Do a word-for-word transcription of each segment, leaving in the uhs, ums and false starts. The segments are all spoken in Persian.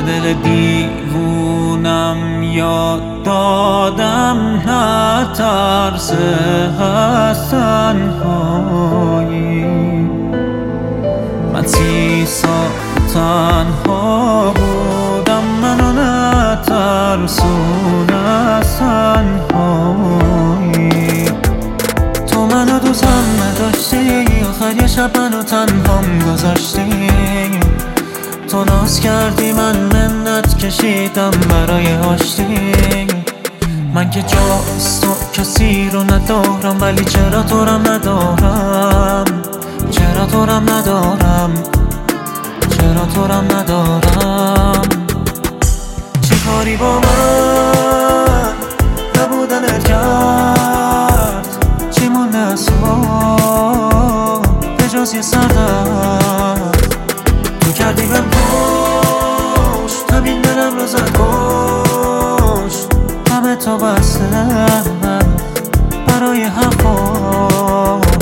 دل دیوونم یاد دادم نه ترس از تنهایی. من سی سال تنها بودم، منو نترسون از تنهایی. تو منو دوستم نداشتی، آخر یه شب منو تنهام گذاشتی. تو ناز کردی من منت کشیدم برای آشتی. من که جاست تو کسی رو ندارم، ولی چرا تو رم ندارم، چرا تو رم ندارم، چرا تو رم ندارم. چی کاری با من نبودنت کرد، چی مونده از تو به جز یه سردرد. تو کردی بهم پشت، همین دلم رو زد کشت. همه تا بسته برای حرفاش.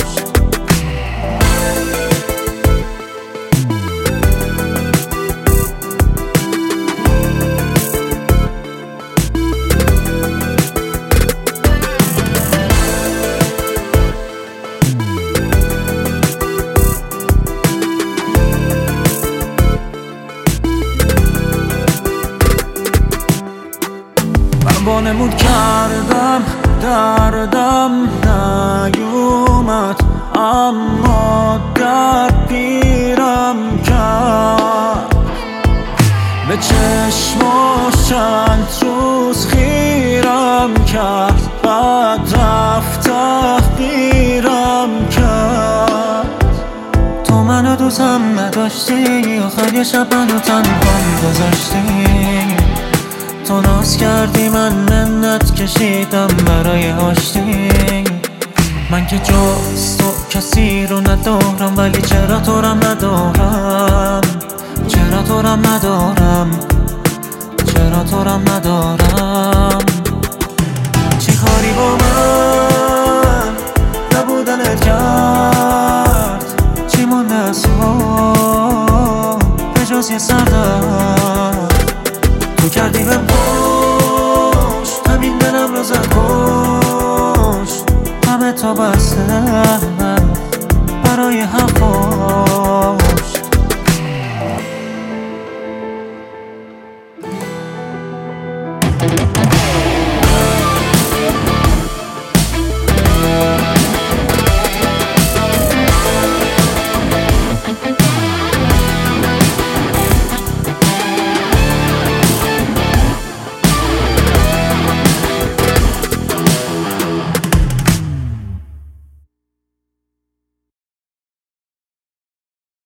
وانمود کردم دردم نیومد، اما درد پیرم کرد. به چشماش چند روز خیرم کرد، بعد رفت تحقیرم کرد. تو منو دوستم نداشتی، آخر یه شب منو تنهام گذاشتی. تو ناز کردی من منت کشیدم برای آشتی. من که جز تو کسی رو ندارم، ولی چرا تو رم ندارم، چرا تو رم ندارم، چرا تو رم ندارم. چی کاری با من نبودنت کرد، چی مونده از تو به جز یه سردرد. تو کردی بهم پشت، همین دلم رو زد کشت. همه تا بسته برای حرفاش.